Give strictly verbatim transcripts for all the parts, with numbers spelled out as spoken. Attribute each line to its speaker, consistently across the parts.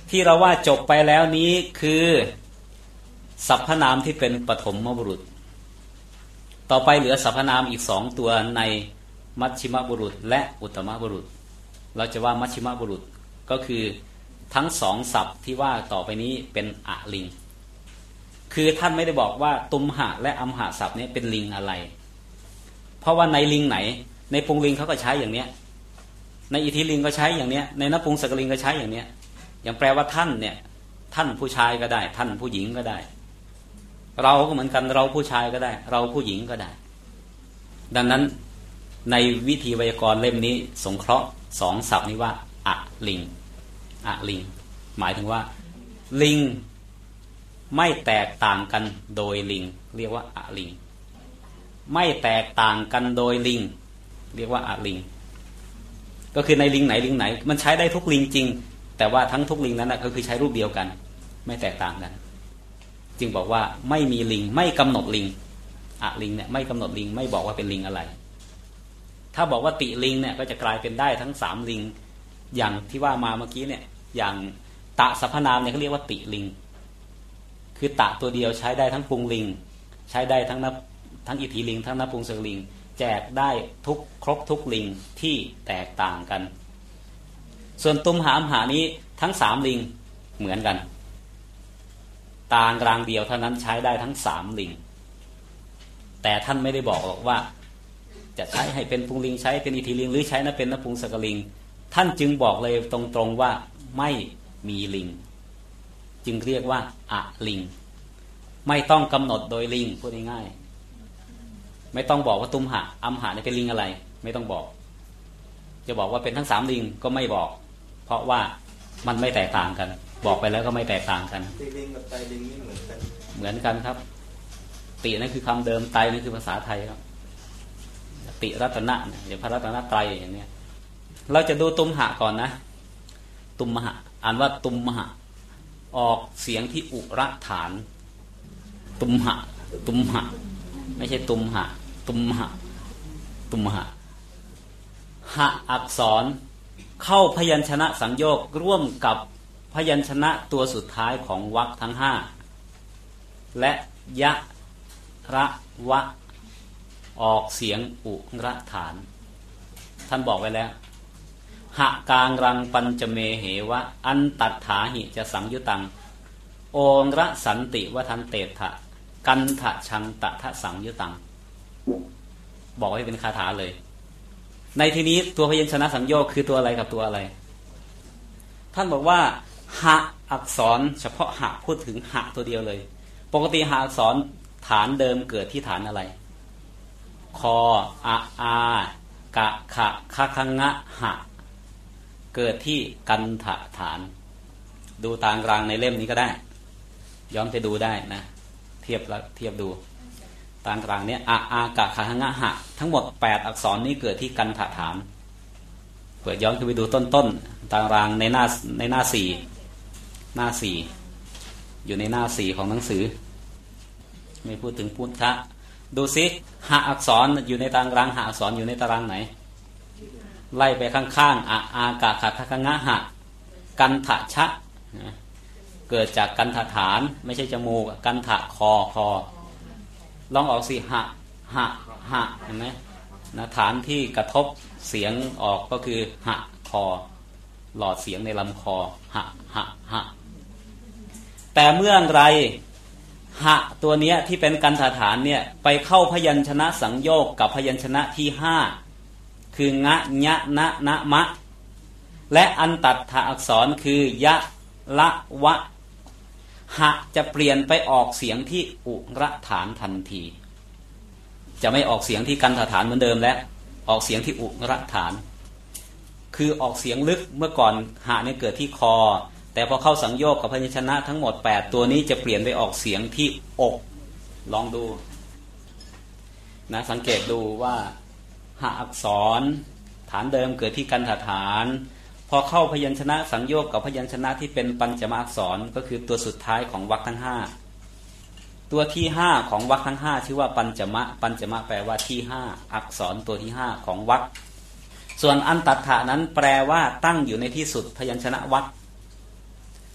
Speaker 1: ที่เราว่าจบไปแล้วนี้คือสรรพนามที่เป็นปฐมบุรุษต่อไปเหลือสรรพนามอีกสองตัวในมัชฌิมบุรุษและอุตตมบุรุษเราจะว่ามัชฌิมบุรุษก็คือทั้งสองศัพท์ที่ว่าต่อไปนี้เป็นอะลิงคือท่านไม่ได้บอกว่าตุมหะและอัมหะศัพท์นี้เป็นลิงอะไรเพราะว่าในลิงไหนในปุงลิงเขาก็ใช้อย่างเนี้ยในอิทธิลิงก็ใช้อย่างเนี้ยในนปุงสกลิงก็ใช้อย่างเนี้ยอย่างแปลว่าท่านเนี่ยท่านผู้ชายก็ได้ท่านผู้หญิงก็ได้เราก็เหมือนกันเราผู้ชายก็ได้เราผู้หญิงก็ได้ดังนั้นในวิธีไวยากรณ์เล่มนี้สงเคราะห์สองศัพท์นี้ว่าอะลิงอะลิงหมายถึงว่าลิงไม่แตกต่างกันโดยลิงเรียกว่าอะลิงไม่แตกต่างกันโดยลิงเรียกว่าอะลิงก็คือในลิงไหนลิงไหนมันใช้ได้ทุกลิงจริงแต่ว่าทั้งทุกลิงนั้นนะก็คือใช้รูปเดียวกันไม่แตกต่างกันจึงบอกว่าไม่มีลิงไม่กำหนดลิงอะลิงเนี่ยไม่กำหนดลิงไม่บอกว่าเป็นลิงอะไรถ้าบอกว่าติลิงเนี่ยก็จะกลายเป็นได้ทั้งสามลิงอย่างที่ว่ามาเมื่อกี้เนี่ยอย่างตะสรรพนามเนี่ยเขาเรียกว่าติลิงคือตะตัวเดียวใช้ได้ทั้งปุงลิงใช้ได้ทั้งนับทั้งอิทธิลิงทั้งนับปุงสกลิงแจกได้ทุกครบทุกลิงที่แตกต่างกันส่วนตุมหาอัมหานี้ทั้งสามลิงเหมือนกันต่างรางเดียวเท่านั้นใช้ได้ทั้งสามลิงแต่ท่านไม่ได้บอกหรอกว่าจะใช้ให้เป็นปุงลิงใช้เป็นอิทธิลิงหรือใช้นะเป็นนับปุงสกลิงท่านจึงบอกเลยตรงๆว่าไม่มีลิงจึงเรียกว่าอะลิงไม่ต้องกำหนดโดยลิงพูดง่ายๆไม่ต้องบอกว่าตุมหะอัมหะเนี่ยเป็นลิงอะไรไม่ต้องบอกจะบอกว่าเป็นทั้งสามลิงก็ไม่บอกเพราะว่ามันไม่แตกต่างกันบอกไปแล้วก็ไม่แตกต่างกัน
Speaker 2: ติลิงกับไตลิงนี่เหมือนกัน
Speaker 1: เหมือนกันครับตินั่นคือคำเดิมไตนั่นคือภาษาไทยครับติรัตนะอย่างพระรัตนตรัยอย่างเนี้ยเราจะดูตุมหะก่อนนะตุมหะอ่านว่าตุมหะออกเสียงที่อุระฐานตุมหะตุมหะไม่ใช่ตุมหะตุมหะตุมหะหะอักษรเข้าพยัญชนะสังโยคร่วมกับพยัญชนะตัวสุดท้ายของวรรคทั้งห้าและยะระวะออกเสียงอุระฐานท่านบอกไว้แล้วหะกางรังปัญจเมเหวะอันตัดถาหิจะสังยุตังโองระสันติวทันเตถะกันทะชังตะทะสังยุตังบอกให้เป็นคาถาเลยในที่นี้ตัวพยัญชนะสังโยคคือตัวอะไรกับตัวอะไรท่านบอกว่าหะอักษรเฉพาะหะพูดถึงหะตัวเดียวเลยปกติหะอักษรฐานเดิมเกิดที่ฐานอะไรคออะอากะขะคะคะงะหะเกิดที่กันทะฐานดูตารางในเล่มนี้ก็ได้ย้อนไปดูได้นะเทียบแล้วเทียบดูตารางเนี้ยอะอากะคะคะงะหะทั้งหมดแปดอักษรนี้เกิดที่กันทะฐานเปิดย้อนไปดูต้นๆตารางในหน้าในหน้าสี่หน้าสี่อยู่ในหน้าสี่ของหนังสือไม่พูดถึงพุทธะดูซิหะอักษรอยู่ในตารางหะอักษรอยู่ในตารางไหนไล่ไปข้างๆอะอากะขะคะคะงะหะกันทะชะเกิดจากกันทะฐานไม่ใช่จมูกกันทะคอคอลองออกสิหะหะหะเห็นไหมนะฐานที่กระทบเสียงออกก็คือหะคอหลอดเสียงในลำคอหะหะหะแต่เมื่อไรหะตัวเนี้ยที่เป็นกันทะฐานเนี่ยไปเข้าพยัญชนะสังโยคกับพยัญชนะที่ห้าคืองะญะนะนะมะและอันตัดถะอักษรคือยะละวะหะจะเปลี่ยนไปออกเสียงที่อุระฐานทันทีจะไม่ออกเสียงที่กันทะฐานเหมือนเดิมแล้วออกเสียงที่อุระฐานคือออกเสียงลึกเมื่อก่อนหะเนี่ยเกิดที่คอแต่พอเข้าสังโยคกับพยัญชนะทั้งหมดแปดตัวนี้จะเปลี่ยนไปออกเสียงที่อกลองดูนะสังเกตดูว่าหะอักษรฐานเดิมเกิดที่กันทะฐานพอเข้าพยัญชนะสังโยคกับพยัญชนะที่เป็นปัญจมอักษรก็คือตัวสุดท้ายของวรรคทั้งห้าตัวที่ห้าของวรรคทั้งห้าชื่อว่าปัญจมะปัญจมะแปลว่าที่ห้าอักษรตัวที่ห้าของวรรคส่วนอันตัดถะนั้นแปลว่าตั้งอยู่ในที่สุดพยัญชนะวรรค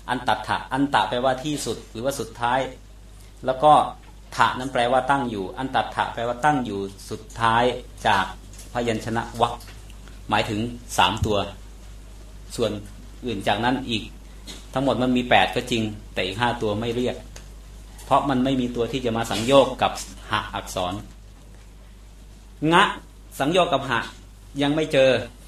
Speaker 1: อันตัดถะอันตะแปลว่าที่สุดหรือว่าสุดท้ายแล้วก็ถะนั้นแปลว่าตั้งอยู่อันตัดถะแปลว่าตั้งอยู่สุดท้ายจากพยัญชนะวรรคหมายถึงสามตัวส่วนอื่นจากนั้นอีกทั้งหมดมันมีแปดก็จริงแต่อีกห้าตัวไม่เรียกเพราะมันไม่มีตัวที่จะมาสังโยกกับหะอักษรงะสังโยกกับหะยังไม่เจอ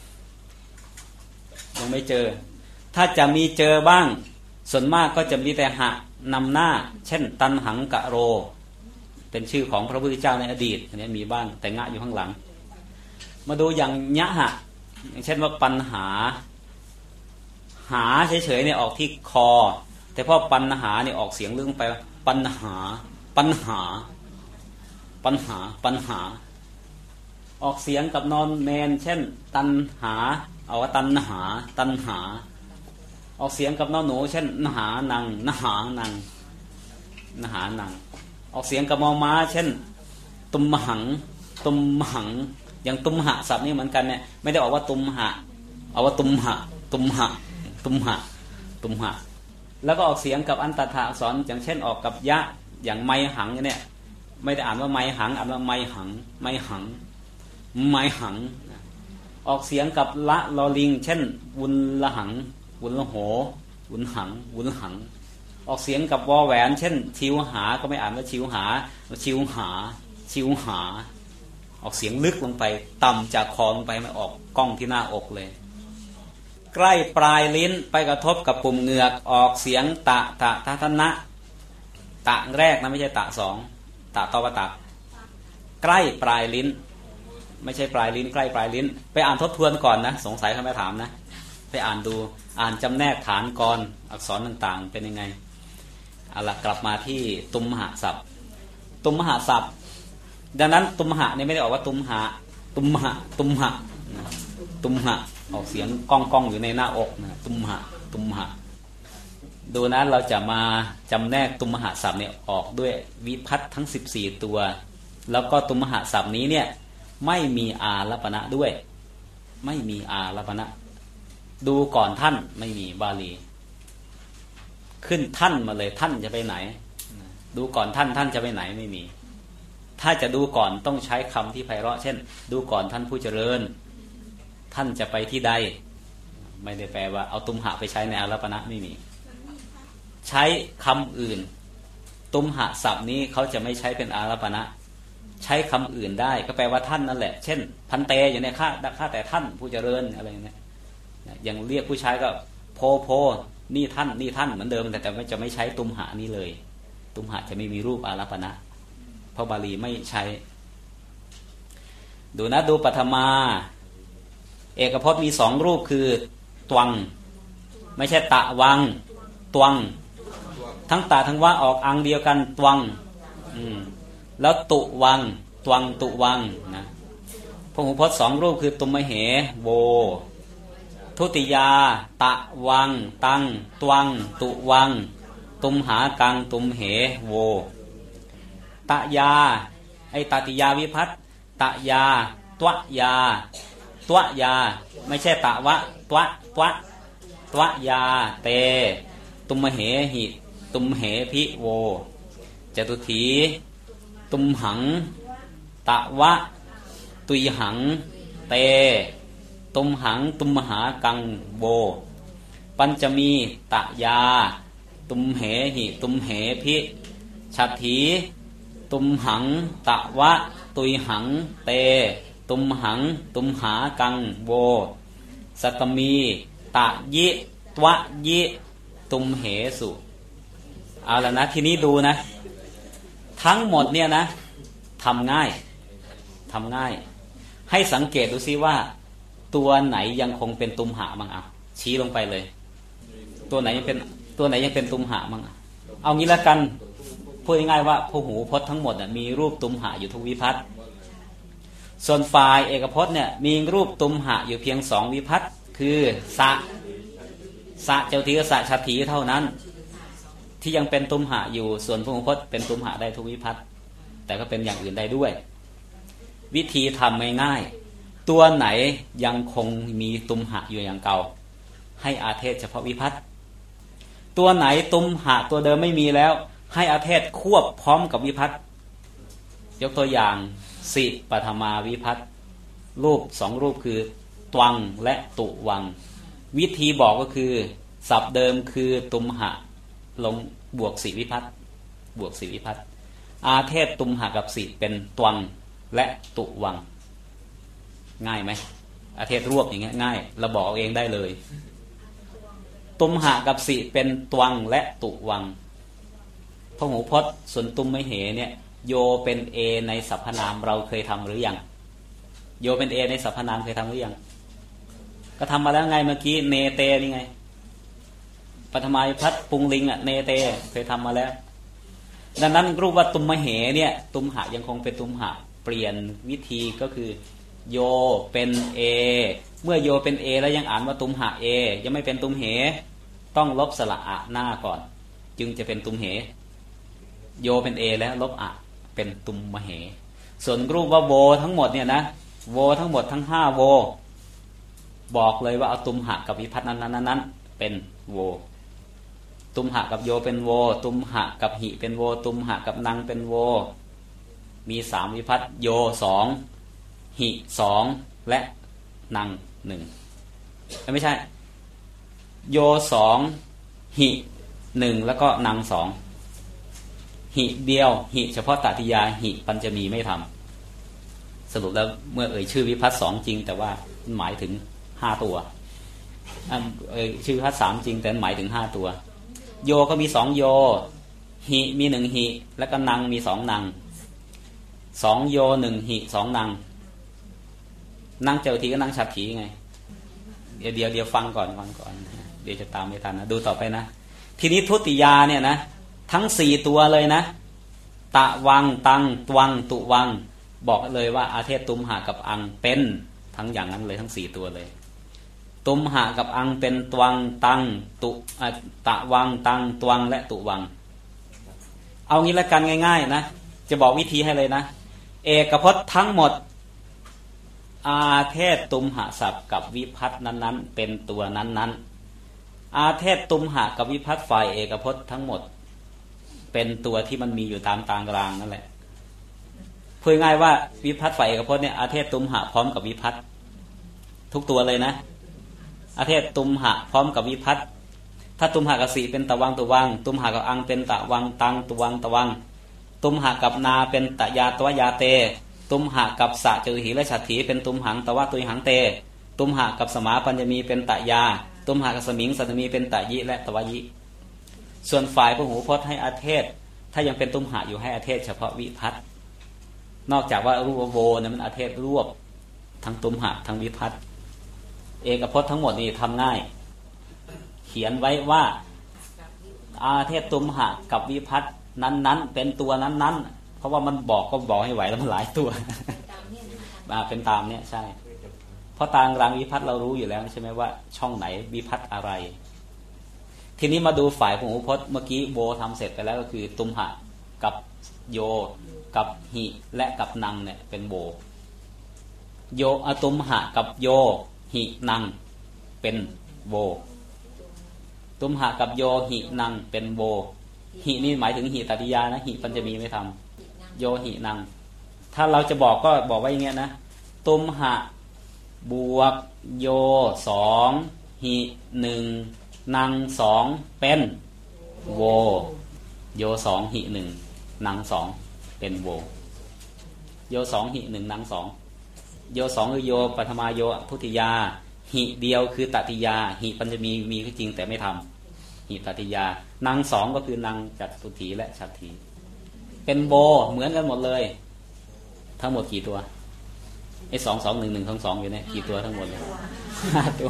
Speaker 1: ยังไม่เจอถ้าจะมีเจอบ้างส่วนมากก็จะมีแต่หะนำหน้าเช่นตันหังกะโรเป็นชื่อของพระพุทธเจ้าในอดีตอันนี้มีบ้างแต่งะอยู่ข้างหลังมาดูอย่างยะหะอย่างเช่นว่าปัญหาหาเฉยๆเนี่ยออกที่คอแต่พอปัญหาเนี่ยออกเสียงลึกไปปัญหาปัญหาปัญหาปัญหาออกเสียงกับนอนแมนเช่นตันหาเอาว่าตันหาตันหาออกเสียงกับนอนหนูเช่นนหานังนหานังนหานังออกเสียงกับมอม้าเช่นตุมหังตุมหังอย่างตุมหะศัพท์นี่เหมือนกันเนี่ยไม่ได้ออกว่าตุมหะเอาว่าตุมหะตุมหะตุมหะตุมหะแล้วก็ออกเสียงกับอันตถะอักษรอย่างเช่นออกกับยะอย่างไมหังเนี่ยไม่ได้อ่านว่าไมหังอ่านว่าไมหังไมหังไมหังออกเสียงกับละลอลิงเช่นวุนละหังวุนละโหวุนหังวุนหังออกเสียงกับวอแหวนเช่นชิวหาก็ไม่อ่านว่าชิวหาชิวหาชิวหาออกเสียงลึกลงไปต่ำจากคอลงไปไม่ออกก้องที่หน้าอกเลยใกล้ปลายลิ้นไปกระทบกับปุ่มเหงือกออกเสียงตะตะทะทนะตะแรกนะไม่ใช่ตะสองตะตอปะตะใกล้ปลายลิ้นไม่ใช่ปลายลิ้นใกล้ปลายลิ้นไปอ่านทบทวนก่อนนะสงสัยเขาไม่ถามนะไปอ่านดูอ่านจำแนกฐานกรอักษรต่างๆเป็นยังไงเอาละกลับมาที่ตุมหะศัพท์ตุมหะศัพท์ดังนั้นตุมหะเนี่ยไม่ได้ออกว่าตุมหะตุมหะตุมหะตุมหะออกเสียงก้องก้องอยู่ในหน้าอกนะตุมหะตุมหะดูนะเราจะมาจำแนกตุมหะศัพท์เนี่ยออกด้วยวิภัตทั้งสิบสี่ตัวแล้วก็ตุมหะศัพท์นี้เนี่ยไม่มีอารัปณะด้วยไม่มีอารัปณะดูก่อนท่านไม่มีบาลีขึ้นท่านมาเลยท่านจะไปไหนดูก่อนท่านท่านจะไปไหนไม่มีถ้าจะดูก่อนต้องใช้คำที่ไพเราะเช่นดูก่อนท่านผู้เจริญท่านจะไปที่ใดไม่ได้แปลว่าเอาตุมหะไปใช้ในอารัปณะไม่มีใช้คำอื่นตุมหะศัพท์นี้เขาจะไม่ใช้เป็นอารัปณะใช้คำอื่นได้ก็แปลว่าท่านนั่นแหละเช่นพันเตอยู่ในข้าข้าแต่ท่านผู้เจริญอะไรอย่างนี้อย่างเรียกผู้ชายก็โพโพนี่ท่านนี่ท่านเหมือนเดิมแต่แต่จะไม่ใช้ตุมหะนี้เลยตุมหะจะไม่มีรูปอารัปณะเพราะบาลีไม่ใช้ดูนะดูปัทมาเอกพจน์มีสองรูปคือตวังไม่ใช่ตะวังตวังทั้งตะทั้งว่าออกอังเดียวกันตวังอืมแล้วตุวังตวังตุวังนะพหูพจน์สองรูปคือตุมเหโวทุติยาตะวังตังตวังตุวังตุมหากังตุมเหโวตะยาไอตติยาวิภัตตะยาตวะยาตวะยาไม่ใช่ตะวะตวะตวะตวะยาเตตุมเหหิตุมเหพิโวจตุถีตุมหังตะวะตุยหังเตตุมหังตุมหากังโวปัญจมีตะยาตุมเหหิตุมเหพิฉัตถีตุมหังตะวะตุยหังเตตุมหังตุมหากังโวสัตมีตะยิตวะยิตุมเหสุเอาละนะทีนี้ดูนะทั้งหมดเนี่ยนะทำง่ายทำง่ายให้สังเกตดูซิว่าตัวไหนยังคงเป็นตุมหะบ้างอ่ะชี้ลงไปเลยตัวไหนยังเป็นตัวไหนยังเป็นตุมหะบ้างเอางี้ละกันพูดง่ายๆว่าพหูพจน์ทั้งหมดมีรูปตุมหะอยู่ทุกวิภัตต์ส่วนฝ่ายเอกพจน์เนี่ยมีรูปตุมหะอยู่เพียงสองวิภัตต์คือสะสะเจ้าทีกับสะชัตถีเท่านั้นที่ยังเป็นตุมหะอยู่ส่วนพหูพจน์เป็นตุมหะได้ทุกวิภัตต์แต่ก็เป็นอย่างอื่นได้ด้วยวิธีทำง่ายๆตัวไหนยังคงมีตุมหะอยู่อย่างเก่าให้อาเทศเฉพาะวิภัตต์ตัวไหนตุมหะตัวเดิมไม่มีแล้วให้อาเทศควบพร้อมกับวิภัตยกตัวอย่างสิปฐมาวิภัตรูปสองรูปคือตวังและตุวังวิธีบอกก็คือศัพท์เดิมคือตุมหะลงบวกสิวิภัตบวกสิวิภัตอาเทศตุมหะกับสิเป็นตวังและตุวังง่ายไหมอาเทศรวบอย่างเงี้ยง่ายเราบอกเอาเองได้เลยตุมหะกับสิเป็นตวังและตุวังพหูพจน์ส่วนตุมมเหเนี่ยโยเป็นเอในสรรพนามเราเคยทำหรือยังโยเป็นเอในสรรพนามเคยทำหรือยังก็ทำมาแล้วไงเมื่อกี้เนเตนี่ไงปฐมาวิภัตปุงลิงอ่ะเนเตเคยทำมาแล้วดังนั้นรูปว่าตุมมเหเนี่ยตุมหะยังคงเป็นตุมหะเปลี่ยนวิธีก็คือโยเป็นเอเมื่อโยเป็นเอแล้วยังอ่านว่าตุมหะเอยังไม่เป็นตุมเหต้องลบสระอะหน้าก่อนจึงจะเป็นตุมเหโยเป็นเอแล้วลบอะเป็นตุมมเหส่วนรูปว่าโวทั้งหมดเนี่ยนะโวทั้งหมดทั้งห้าโวบอกเลยว่าเอาตุมหะกับวิภัตนั้นนั้นนั้นเป็นโวตุมหะกับโยเป็นโวตุมหะกับหิเป็นโวตุมหะกับนังเป็นโวมีสามวิภัตโยสองหิสองและนังหนึ่งไม่ใช่โยสองหิหนึ่งแล้วก็นังสองหิเดียวหิเฉพาะตติยาหิปัญจมีไม่ทำสรุปแล้วเมื่อเอ่ยชื่อวิภัตสองจริงแต่ว่าหมายถึงห้าตัวเอ่ยชื่อวิภัตสามจริงแต่หมายถึงห้าตัวโยก็มีสองโยหิมีหนึ่งหิแล้วก็นังมีสองนังสองโยหนึ่งหิสองนังนั่งเจอทีก็นั่งฉับถีไงเดี๋ยวเดี๋ยวเดี๋ยวฟังก่อนฟังก่อนเดี๋ยวจะตามไม่ทันนะดูต่อไปนะทีนี้ทุติยาเนี่ยนะทั้งสี่ตัวเลยนะตะวังตังตวังตุวังบอกเลยว่าอาเทศตุมหะกับอังเป็นทั้งอย่างนั้นเลยทั้งสี่ตัวเลยตุมหะกับอังเป็นตวังตังตุตะวังตังตวังและตุวังเอางี้ละกันง่ายๆนะจะบอกวิธีให้เลยนะเอกพจน์ทั้งหมดอาเทศตุมหะศัพท์กับวิภัตนั้นๆเป็นตัวนั้นๆอาเทศตุมหะกับวิภัตฝ่ายเอกพจน์ทั้งหมดเป็นตัวที่มันมีอยู่ตามตารางนั่นแหละพูดง่ายว่าวิภัตฝ่ายเอกพจน์เนี่ยอาเทศตุมหะพร้อมกับวิภัตทุกตัวเลยนะอาเทศตุมหะพร้อมกับวิภัตถ้าตุมหะกับสีเป็นตะวังตุวังตุมหะกับอังเป็นตะวังตังตุวังตะวังตุมหะกับนาเป็นตะยาตวะยาเตตุมหะกับสะเจอหีและฉัตถีเป็นตุมหังตะวะตุยหังเตตุมหะกับสมาปัญญมีเป็นตะยาตุมหะกับสมิงสัตมีเป็นตะยิและตวะยิส่วนฝ่ายพหูพจน์ให้อาเทศถ้ายังเป็นตุมหะอยู่ให้อาเทศเฉพาะวิภัตนอกจากว่ารูปโวเนี่ยมันอาเทศรวบทั้งตุมหะทั้งวิภัตเอกพจน์ทั้งหมดนี่ทำง่ายเขียนไว้ว่าอาเทศตุมหะกับวิภัตนั้นๆเป็นตัวนั้นๆเพราะว่ามันบอกก็บอกให้ไหวแล้วมันหลายตัวมาเป็นตามเนี่ยใช่เพราะตารางวิภัตเรารู้อยู่แล้วใช่ไหมว่าช่องไหนวิภัตอะไรทีนี้มาดูฝ่ายพหูพจน์เมื่อกี้โวทำเสร็จไปแล้วก็คือตุมหะกับโยกับหิและกับนังเนี่ยเป็นโวโยอตุมหะกับโยหินังเป็นโวตุมหะกับโยหินังเป็นโวหินี่หมายถึงหิตติยานะหิปัญจมีไม่ทำโยหินังถ้าเราจะบอกก็บอกว่าอย่างเงี้ยนะตุมหะบวกโยสองหิหนึ่งนังสองเป็นโวโยสองหิหนึ่งนังสองเป็นโวโยสองหิหนึ่งนังสองโยสองคือโยปฐมาโยทุติยาหิเดียวคือตติยาหิปัญจมีมีจริงแต่ไม่ทำหิตติยานางสองก็คือนางจัตุถีและฉัตถีเป็นโบเหมือนกันหมดเลยทั้งหมดกี่ตัวไอ้สองสองหนึ่งหนึ่งสองสองอยู่เนี่ยกี่ตัวทั้งหมดเลยห้าตัว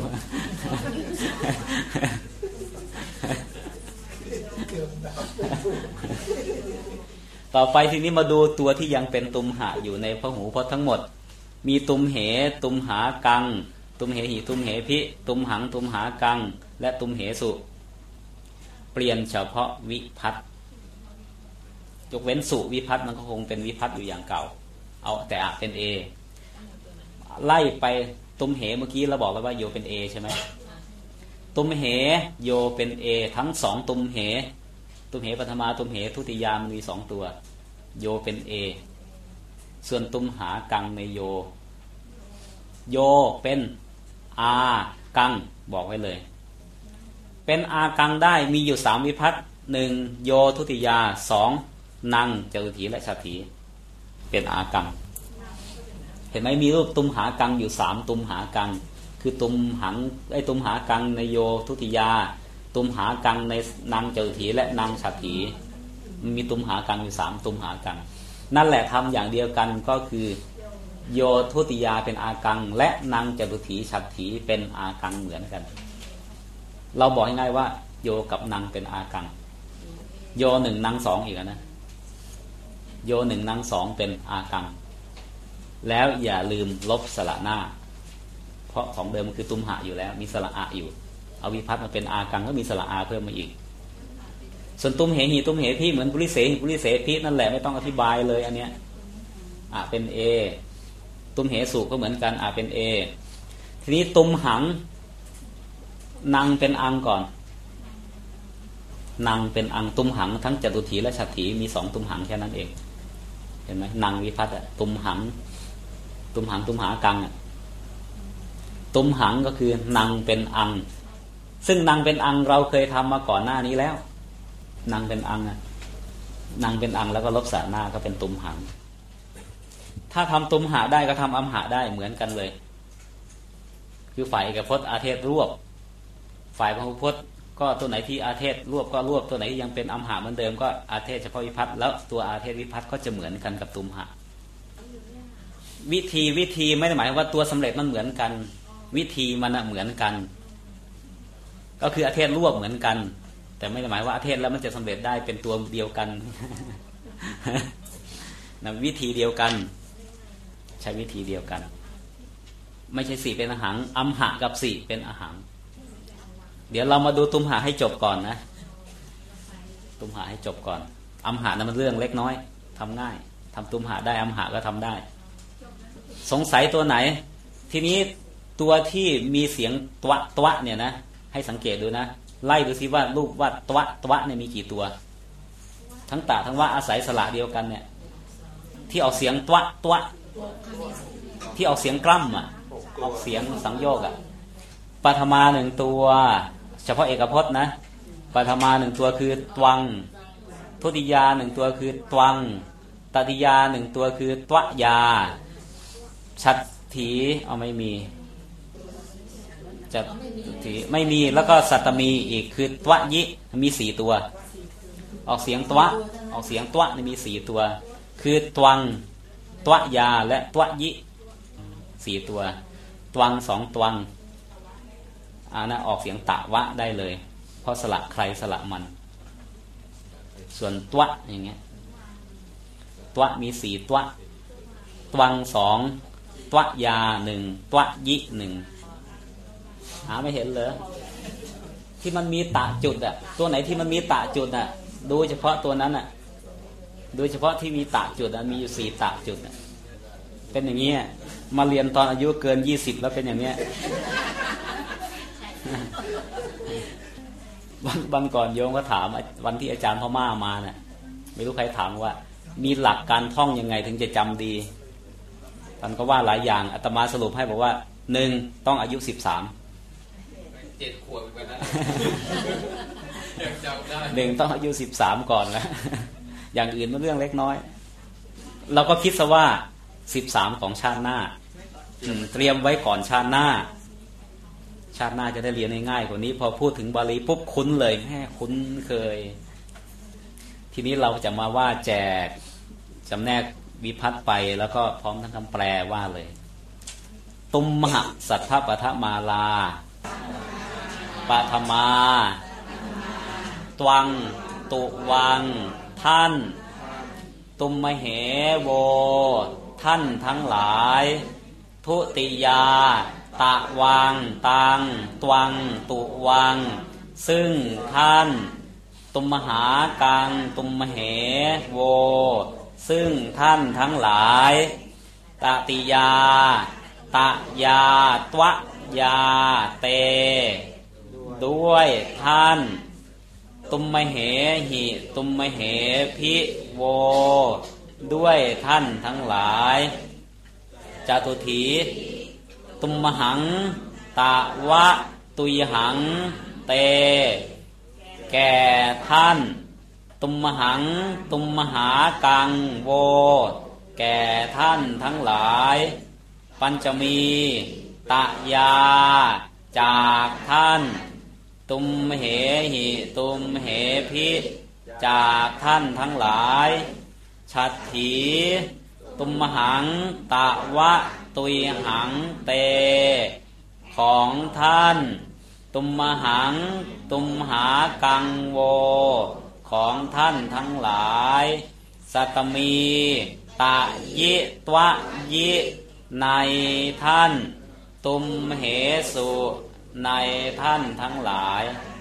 Speaker 1: ต่อไปทีนี้มาดูตัวที่ยังเป็นตุมหะอยู่ในพหูพจน์ทั้งหมดมีตุมเหตุมหากังตุมเหหิตุมเหพิตุมหังตุมหากังและตุมเหสุเปลี่ยนเฉพาะวิภัตยกเว้นสุวิภัตมันก็คงเป็นวิภัตอยู่อย่างเก่าเอาแต่อะเป็นเอไล่ไปตุมเหเมื่อกี้เราบอกแล้วว่าโยเป็นเอใช่ไหมตุมเหโยเป็นเอทั้งสองตุมเหตุมเหปฐมาตุมเหทุติยามันมีสองตัวโยเป็นเอส่วนตุมหากังในโยโยเป็นอากังบอกไว้เลยเป็นอากังได้มีอยู่สามวิภัตติหนึ่งโยทุติยาสองนังจตุถีและชาถีเป็นอากังเห็นไหมมีรูปตุมหากังอยู่สามตุมหากังคือตุมหังไอ้ตุมหากังในโยทุติยาตุมหากังในนางจตุถีและนางชาถีมีตุมหากังอยู่สามตุมหากังนั่นแหละทำอย่างเดียวกันก็คือโยทุติยาเป็นอากังและนางจตุถีชาถีเป็นอากังเหมือนกันเราบอกง่ายๆว่าโยกับนางเป็นอากังโยหนึ่งนางสองอีกนะโยหนึ่งนางสองเป็นอากังแล้วอย่าลืมลบสระหน้าเพราะของเดิมมันคือตุมหะอยู่แล้วมีสระอะอยู่เอาวิภัตติมาเป็นอากังก็มีสระอาเพิ่มมาอีกส่วนตุมเหหีตุมเหพี่เหมือนปุริเสหิปุริเสพินั่นแหละไม่ต้องอธิบายเลยอันเนี้ยอ่ะเป็นเอตุมเหสุก็เหมือนกันอ่ะเป็นเอทีนี้ตุมหังนางเป็นอังก่อนนางเป็นอังตุมหังทั้งจตุถีและชาถีมีสองตุมหังแค่นั้นเองเห็นไหมนางวิภัตติอ่ะตุมหังตุมหังตุมหากังอ่ะตุมหังก็คือนางเป็นอังซึ่งนางเป็นอังเราเคยทำมาก่อนหน้านี้แล้วนางเป็นอังอ่ะนางเป็นอังแล้วก็ลบสระหน้าก็เป็นตุมหังถ้าทำตุมหะได้ก็ทำอัมหะได้เหมือนกันเลยคือฝ่ายเอกพจน์อาเทศรวบฝ่ายพหุพจน์ก็ตัวไหนที่อาเทศรวบก็รวบตัวไหนที่ยังเป็นอัมหะเหมือนเดิมก็อาเทศเฉพาะวิภัตติแล้วตัวอาเทศวิภัตติก็จะเหมือนกันกับตุมหะวิธีวิธีไม่ได้หมายว่าตัวสำเร็จมันเหมือนกันวิธีมันเหมือนกันก็คืออาเทศรวบเหมือนกันแต่ไม่ได้หมายว่าอาเทศแล้วมันจะสำเร็จได้เป็นตัวเดียวกันนะวิธีเดียวกันใช้วิธีเดียวกันไม่ใช่สี่เป็นอาหังอัมหะกับสี่เป็นอาหังเดี๋ยวเรามาดูตุมหะให้จบก่อนนะตุมหะให้จบก่อนอัมหะนั้นมันเรื่องเล็กน้อยทำง่ายทำตุมหะได้อัมหะก็ทำได้สงสัยตัวไหนทีนี้ตัวที่มีเสียงตวะตวะเนี่ยนะให้สังเกตดูนะไล่ดูซิว่ารูปว่าตวะตวะเนี่ยมีกี่ตัวทั้งตะทั้งว่าอาศัยสระเดียวกันเนี่ยที่ออกเสียงตวะตวะที่ออกเสียงกล้ำอ่ะออกเสียงสังโยกอ่ะปฐมาหนึ่งตัวเฉพาะเอกพจน์นะปฐมาหนึ่งตัวคือตวังทุติยาหนึ่งตัวคือตวังตติยาหนึ่งตัวคือตวะยาชัดถีเอาไม่มีจัดถีไม่มีแล้วก็สัตตมีอีกคือตวะยิมีสี่ตัวออกเสียงตวะออกเสียงตวะนี่มีสี่ตัวคือตวังตวะยาและตวะยิสี่ตัวตวังสองตวังอ่านะออกเสียงตะวะได้เลยเพราะสระใครสระมันส่วนตวะอย่างเงี้ยตวะมีสี่ตวะตวังสองตวะยาหนึ่งตวะยิหนึ่งหาไม่เห็นเลยที่มันมีตะจุดอ่ะตัวไหนที่มันมีตะจุดอ่ะดูเฉพาะตัวนั้นอ่ะโดยเฉพาะที่มีตะจุดอ่ะมีอยู่สี่ตะจุดอ่ะเป็นอย่างเงี้ยมาเรียนตอนอายุเกินยี่สิบแล้วเป็นอย่างเนี้ยวันวันก่อนโยมก็ถามวันที่อาจารย์พ่อม่ามาเนี่ยไม่รู้ใครถามว่ามีหลักการท่องยังไงถึงจะจำดีท่านก็ว่าหลายอย่างอาตมาสรุปให้บอกว่าหนึ่งต้องอายุสิบสาม
Speaker 2: เจ็ดขวบไปแล้วยังจำได้
Speaker 1: หนึ่งต้องอายุสิบสามก่อนแล้วอย่างอื่นมันเรื่องเล็กน้อยเราก็คิดซะว่าสิบสามของชาติหน้าเตรียมไว้ก่อนชาติหน้าชาติหน้าจะได้เรียนง่ายๆกว่านี้พอพูดถึงบาลีปุ๊บคุ้นเลยแม่คุ้นเคยทีนี้เราจะมาว่าแจกจำแนกวิภัตติไปแล้วก็พร้อมทั้งคำแปลว่าเลยตุมหะสัทธปทมาลาปฐมาตวังตุวังท่านตุมมเหโวท่านทั้งหลายทุติยาตะวังตังตวังตุวังซึ่งท่านตุมมหากังตุมมเหโวซึ่งท่านทั้งหลายตติยาตะยาตวะยาเตดด้วยท่านตุมมเหหิตุมมเหพิโวด้วยท่านทั้งหลายจตุถีตุมมหังตะวะตุยหังเตแก่ท่านตุมมหังตุมมหากังโวแก่ท่านทั้งหลายปัญจมีตะยาจากท่านตุมเหหิตุมเหพิจากท่านทั้งหลายฉัตถีตุมหังตะวะตุยหังเตของท่านตุมหังตุมหากังโวของท่านทั้งหลายสัตมีตะยิตวะยิในท่านตุมเหสุในท่านทั้งหลาย